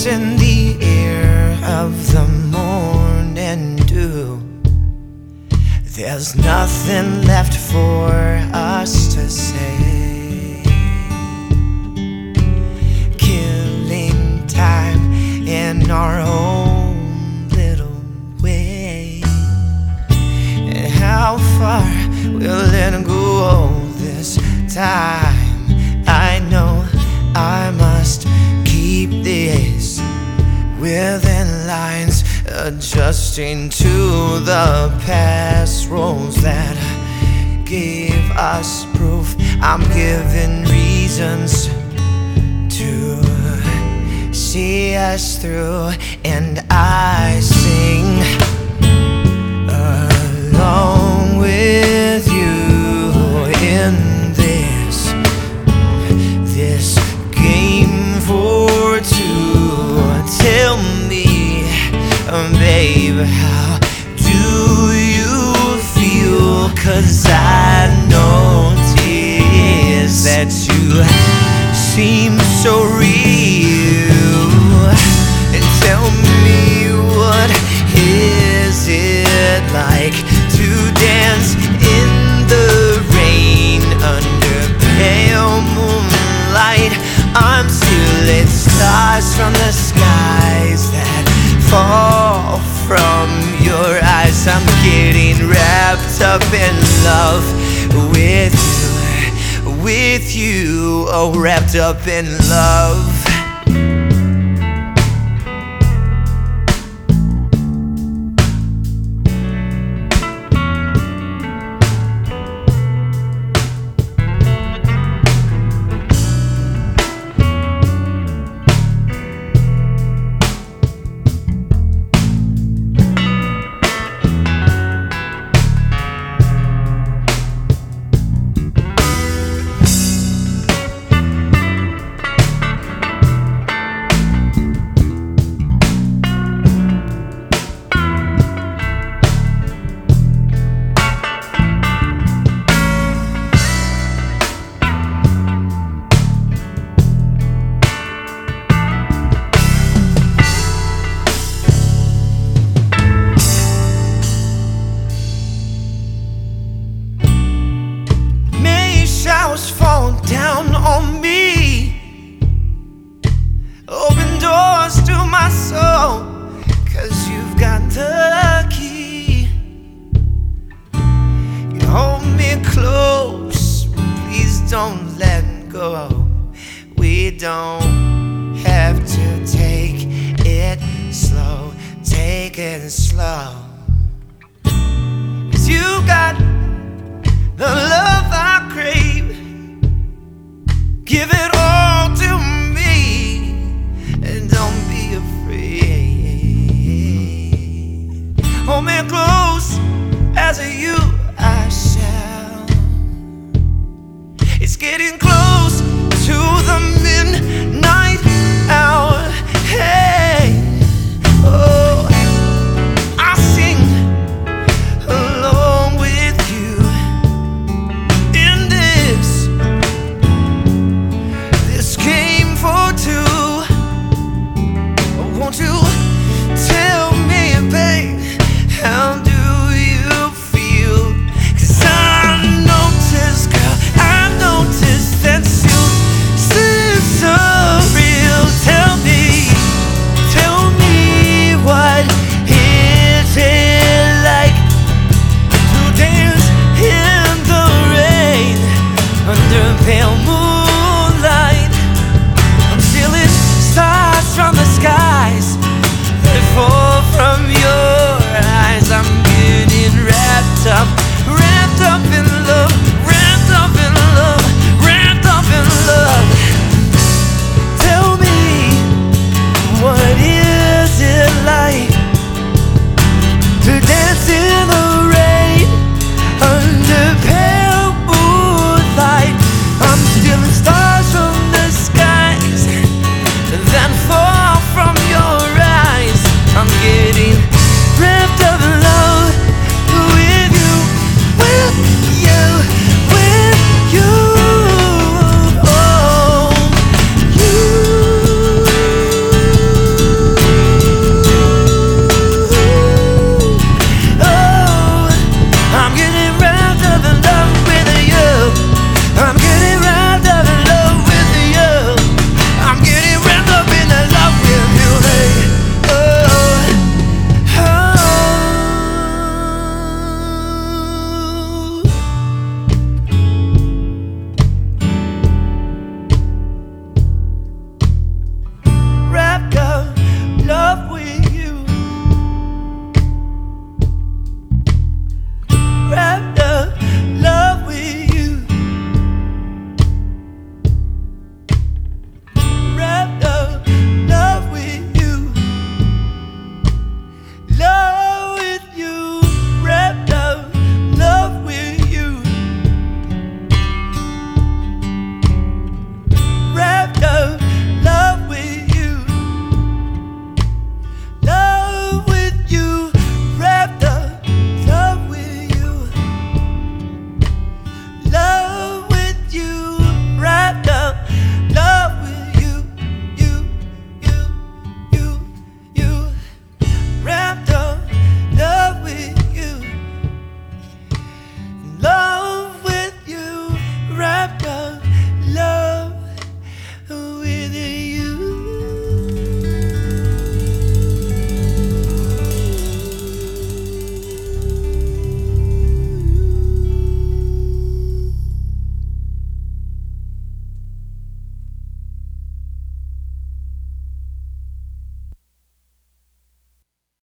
breeze in the air of the morning dew. There's nothing left for us to say, killing time in our own little way. And how far will it go this time? I know I must keep this within lines, adjusting to the past roles that gave us proof. I'm given reasons to see us through, and I sing along with you in this game for two. Tell me, babe, how do you feel? 'Cause I notice that you seem so real. And tell me, what is it like to dance in the rain under pale moonlight? I'm stealing stars from the skies that fall from your eyes. I'm getting wrapped up in love with you, oh, wrapped up in love. Showers fall down on me, open doors to my soul, 'cause you've got the key. You hold me close, please don't let go. We don't have to take it slow, take it slow. 'Cause you got the love I crave. Give it all to me, and don't be afraid. Hold me close, as you I shall. It's getting close to the